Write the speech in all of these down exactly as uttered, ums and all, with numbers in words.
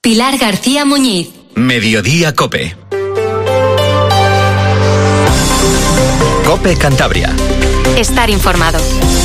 Pilar García Muñiz. Mediodía COPE. COPE Cantabria. Estar informado.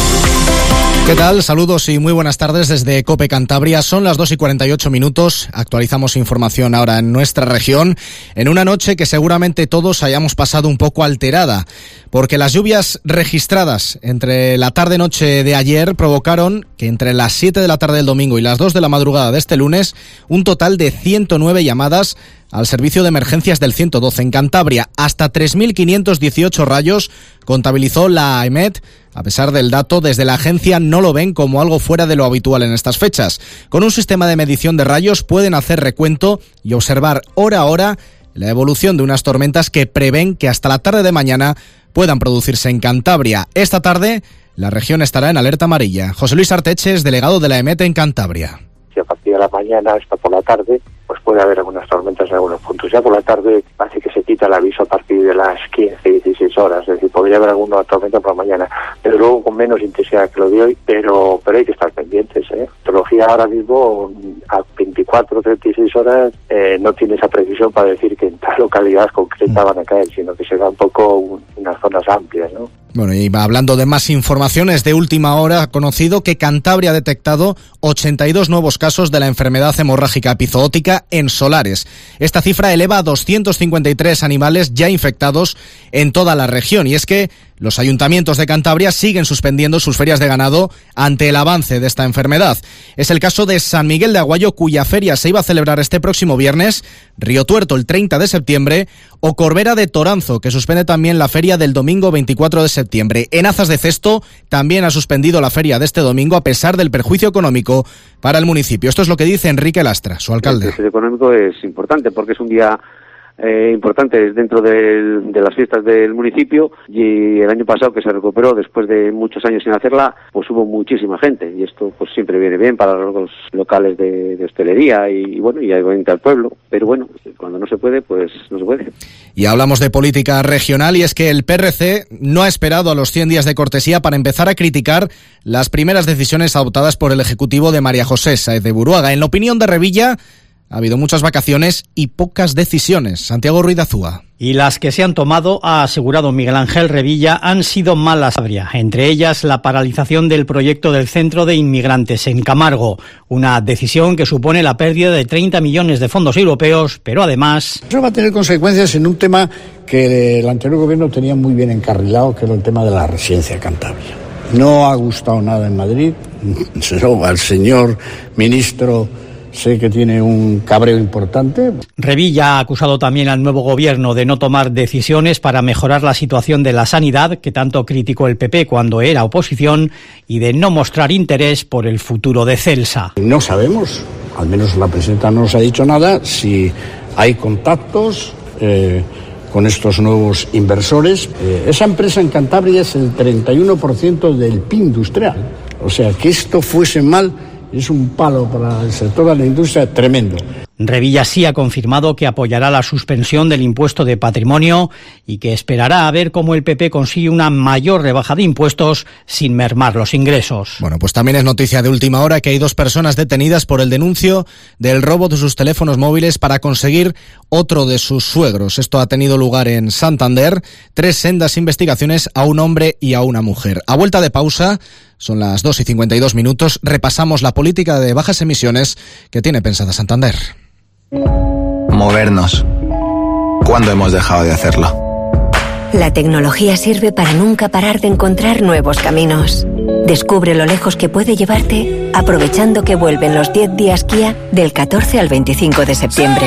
¿Qué tal? Saludos y muy buenas tardes desde COPE Cantabria. Son las dos y cuarenta y ocho minutos. Actualizamos información ahora en nuestra región, en una noche que seguramente todos hayamos pasado un poco alterada, porque las lluvias registradas entre la tarde-noche de ayer provocaron que entre las siete de la tarde del domingo y las dos de la madrugada de este lunes, un total de ciento nueve llamadas al servicio de emergencias del ciento doce en Cantabria. Hasta tres mil quinientos dieciocho rayos contabilizó la EMET. A pesar del dato, desde la agencia no lo ven como algo fuera de lo habitual en estas fechas. Con un sistema de medición de rayos pueden hacer recuento y observar hora a hora la evolución de unas tormentas que prevén que hasta la tarde de mañana puedan producirse en Cantabria. Esta tarde la región estará en alerta amarilla. José Luis Arteches, delegado de la EMET en Cantabria. Si a partir de la mañana hasta por la tarde, pues puede haber algunas tormentas en algunos puntos. Ya por la tarde parece que se quita el aviso a partir de las quince, dieciséis horas, es decir, podría haber alguna tormenta por la mañana, pero luego con menos intensidad que lo de hoy, pero pero hay que estar pendientes, ¿eh? La meteorología ahora mismo a veinticuatro, treinta y seis horas eh, no tiene esa precisión para decir que en tal localidad concreta van a caer, sino que se da un poco un, unas zonas amplias, ¿no? Bueno, y hablando de más informaciones, de última hora ha conocido que Cantabria ha detectado ochenta y dos nuevos casos de la enfermedad hemorrágica epizootica en solares. Esta cifra eleva a doscientos cincuenta y tres animales ya infectados en toda la región. Y es que los ayuntamientos de Cantabria siguen suspendiendo sus ferias de ganado ante el avance de esta enfermedad. Es el caso de San Miguel de Aguayo, cuya feria se iba a celebrar este próximo viernes, Río Tuerto el treinta de septiembre, o Corbera de Toranzo, que suspende también la feria del domingo veinticuatro de septiembre. En Azas de Cesto también ha suspendido la feria de este domingo a pesar del perjuicio económico para el municipio. Esto es lo que dice Enrique Lastra, su alcalde. El perjuicio económico es importante porque es un día Eh, importantes dentro del, de las fiestas del municipio, y el año pasado, que se recuperó después de muchos años sin hacerla, pues hubo muchísima gente, y esto pues siempre viene bien para los locales de, de hostelería y, y bueno, y obviamente al pueblo, pero bueno, cuando no se puede, pues no se puede. Y hablamos de política regional, y es que el P R C no ha esperado a los cien días de cortesía para empezar a criticar las primeras decisiones adoptadas por el Ejecutivo de María José Sáez de Buruaga. En la opinión de Revilla, ha habido muchas vacaciones y pocas decisiones. Santiago Ruiz de Azúa. Y las que se han tomado, ha asegurado Miguel Ángel Revilla, han sido malas. Entre ellas, la paralización del proyecto del Centro de Inmigrantes en Camargo. Una decisión que supone la pérdida de treinta millones de fondos europeos, pero además... Eso va a tener consecuencias en un tema que el anterior gobierno tenía muy bien encarrilado, que era el tema de la residencia Cantabria. No ha gustado nada en Madrid. Al señor ministro sé que tiene un cabreo importante. Revilla ha acusado también al nuevo gobierno de no tomar decisiones para mejorar la situación de la sanidad, que tanto criticó el P P cuando era oposición, y de no mostrar interés por el futuro de Celsa. No sabemos, al menos la presidenta no nos ha dicho nada, si hay contactos eh, con estos nuevos inversores. Eh, esa empresa en Cantabria es el treinta y uno por ciento del P I B industrial. O sea, que esto fuese mal es un palo para el sector de la industria tremendo. Revilla sí ha confirmado que apoyará la suspensión del impuesto de patrimonio y que esperará a ver cómo el P P consigue una mayor rebaja de impuestos sin mermar los ingresos. Bueno, pues también es noticia de última hora que hay dos personas detenidas por el denuncio del robo de sus teléfonos móviles para conseguir otro de sus suegros. Esto ha tenido lugar en Santander. Tres sendas investigaciones a un hombre y a una mujer. A vuelta de pausa, son las dos y cincuenta y dos minutos, repasamos la política de bajas emisiones que tiene pensada Santander. Movernos. ¿Cuándo hemos dejado de hacerlo? La tecnología sirve para nunca parar de encontrar nuevos caminos. Descubre lo lejos que puede llevarte aprovechando que vuelven los diez días Kia del catorce al veinticinco de septiembre.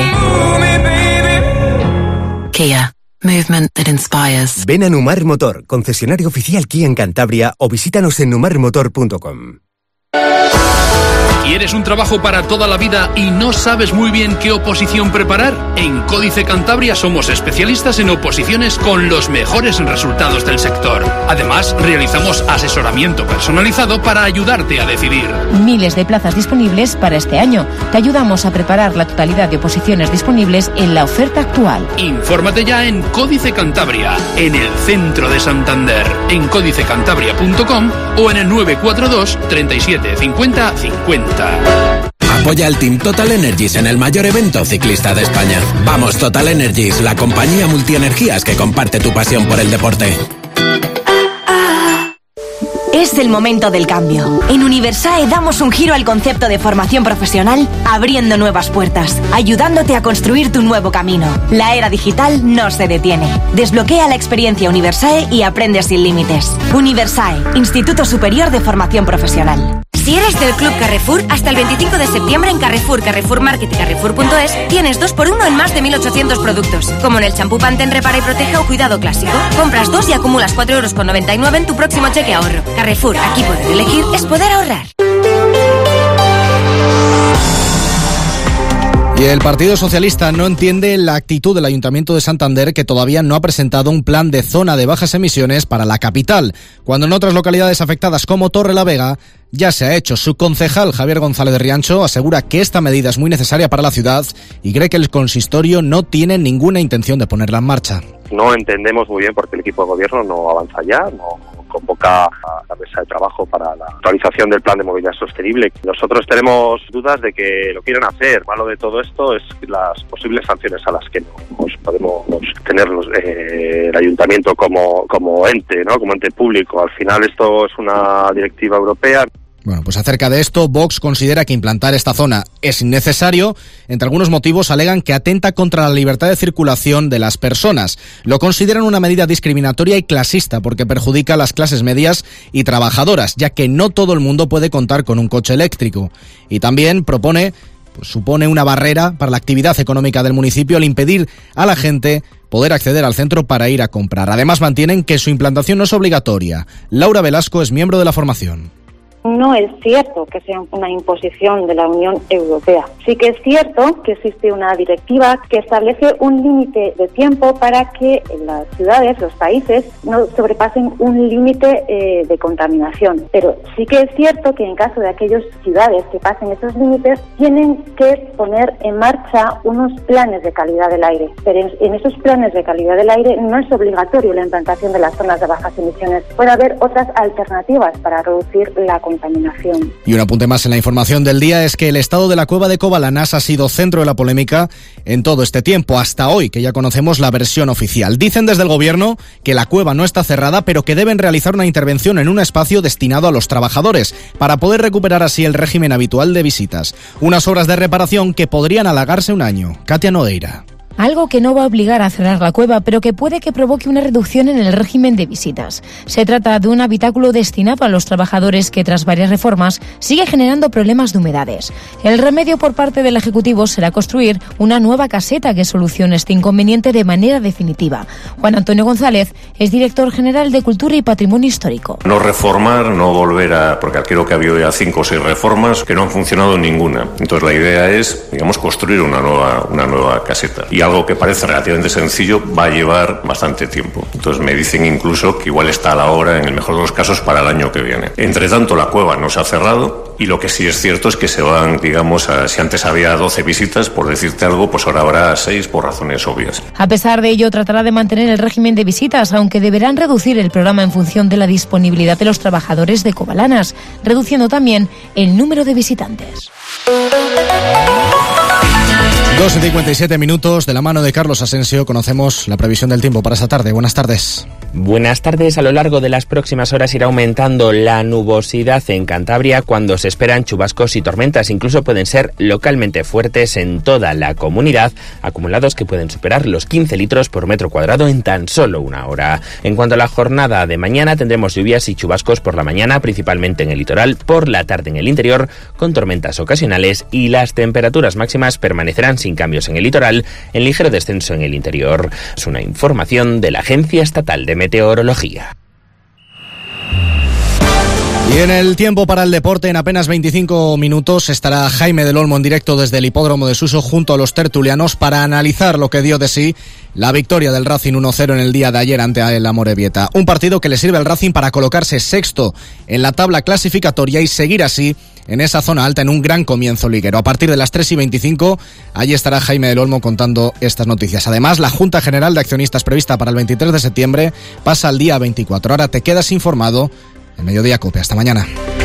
Kia. Movement that inspires. Ven a Numar Motor, concesionario oficial Kia en Cantabria, o visítanos en numar motor punto com. ¿Quieres un trabajo para toda la vida y no sabes muy bien qué oposición preparar? En Códice Cantabria somos especialistas en oposiciones con los mejores resultados del sector. Además, realizamos asesoramiento personalizado para ayudarte a decidir. Miles de plazas disponibles para este año. Te ayudamos a preparar la totalidad de oposiciones disponibles en la oferta actual. Infórmate ya en Códice Cantabria, en el centro de Santander, en códice cantabria punto com o en el nueve cuatro dos, treinta y siete, cincuenta, cincuenta. Apoya al Team Total Energies en el mayor evento ciclista de España. Vamos Total Energies, la compañía multienergías que comparte tu pasión por el deporte. Es el momento del cambio. En Universae damos un giro al concepto de formación profesional, abriendo nuevas puertas, ayudándote a construir tu nuevo camino. La era digital no se detiene. Desbloquea la experiencia Universae y aprende sin límites. Universae, Instituto Superior de Formación Profesional. Si eres del Club Carrefour, hasta el veinticinco de septiembre en Carrefour, Carrefour Market y Carrefour punto es tienes dos por uno en más de mil ochocientos productos, como en el champú Pantene Repara y Protege o Cuidado Clásico. Compras dos y acumulas cuatro euros con noventa y nueve en tu próximo cheque ahorro. Carrefour, aquí poder elegir es poder ahorrar. Y el Partido Socialista no entiende la actitud del Ayuntamiento de Santander, que todavía no ha presentado un plan de zona de bajas emisiones para la capital, cuando en otras localidades afectadas como Torrelavega ya se ha hecho. Su concejal Javier González de Riancho asegura que esta medida es muy necesaria para la ciudad y cree que el consistorio no tiene ninguna intención de ponerla en marcha. No entendemos muy bien por qué el equipo de gobierno no avanza ya, no convoca a la mesa de trabajo para la actualización del plan de movilidad sostenible. Nosotros tenemos dudas de que lo quieran hacer. Malo de todo esto es las posibles sanciones a las que no pues, podemos tener los, eh, el ayuntamiento como, como ente, ¿no? Como ente público. Al final esto es una directiva europea. Bueno, pues acerca de esto, Vox considera que implantar esta zona es innecesario. Entre algunos motivos alegan que atenta contra la libertad de circulación de las personas. Lo consideran una medida discriminatoria y clasista porque perjudica a las clases medias y trabajadoras, ya que no todo el mundo puede contar con un coche eléctrico. Y también propone, pues supone una barrera para la actividad económica del municipio al impedir a la gente poder acceder al centro para ir a comprar. Además, mantienen que su implantación no es obligatoria. Laura Velasco es miembro de la formación. No es cierto que sea una imposición de la Unión Europea. Sí que es cierto que existe una directiva que establece un límite de tiempo para que las ciudades, los países, no sobrepasen un límite eh, de contaminación. Pero sí que es cierto que en caso de aquellas ciudades que pasen esos límites, tienen que poner en marcha unos planes de calidad del aire. Pero en, en esos planes de calidad del aire no es obligatorio la implantación de las zonas de bajas emisiones. Puede haber otras alternativas para reducir la contaminación. Contaminación. Y un apunte más en la información del día es que el estado de la cueva de Cobalanas ha sido centro de la polémica en todo este tiempo, hasta hoy, que ya conocemos la versión oficial. Dicen desde el gobierno que la cueva no está cerrada, pero que deben realizar una intervención en un espacio destinado a los trabajadores, para poder recuperar así el régimen habitual de visitas. Unas obras de reparación que podrían alargarse un año. Katia Nogueira. Algo que no va a obligar a cerrar la cueva, pero que puede que provoque una reducción en el régimen de visitas. Se trata de un habitáculo destinado a los trabajadores que, tras varias reformas, sigue generando problemas de humedades. El remedio por parte del Ejecutivo será construir una nueva caseta que solucione este inconveniente de manera definitiva. Juan Antonio González es director general de Cultura y Patrimonio Histórico. No reformar, no volver a... porque creo que ha habido ya cinco o seis reformas que no han funcionado ninguna. Entonces la idea es, digamos, construir una nueva, una nueva caseta. Y algo que parece relativamente sencillo va a llevar bastante tiempo. Entonces me dicen incluso que igual está a la hora, en el mejor de los casos, para el año que viene. Entre tanto, la cueva no se ha cerrado y lo que sí es cierto es que se van, digamos, a, si antes había doce visitas, por decirte algo, pues ahora habrá seis por razones obvias. A pesar de ello, tratará de mantener el régimen de visitas, aunque deberán reducir el programa en función de la disponibilidad de los trabajadores de Cobalanas, reduciendo también el número de visitantes. dos y cincuenta y siete minutos, de la mano de Carlos Asensio conocemos la previsión del tiempo para esta tarde. Buenas tardes. Buenas tardes. A lo largo de las próximas horas irá aumentando la nubosidad en Cantabria cuando se esperan chubascos y tormentas. Incluso pueden ser localmente fuertes en toda la comunidad, acumulados que pueden superar los quince litros por metro cuadrado en tan solo una hora. En cuanto a la jornada de mañana, tendremos lluvias y chubascos por la mañana, principalmente en el litoral, por la tarde en el interior, con tormentas ocasionales, y las temperaturas máximas permanecerán sin cambios en el litoral, en ligero descenso en el interior. Es una información de la Agencia Estatal de Meteorología. Y en el tiempo para el deporte, en apenas veinticinco minutos estará Jaime del Olmo en directo desde el hipódromo de Suso junto a los tertulianos para analizar lo que dio de sí la victoria del Racing uno cero en el día de ayer ante el Amorebieta. Un partido que le sirve al Racing para colocarse sexto en la tabla clasificatoria y seguir así en esa zona alta en un gran comienzo liguero. A partir de las tres y veinticinco, allí estará Jaime del Olmo contando estas noticias. Además, la Junta General de Accionistas prevista para el veintitrés de septiembre pasa al día veinticuatro. Ahora te quedas informado en Mediodía Cope. Hasta mañana.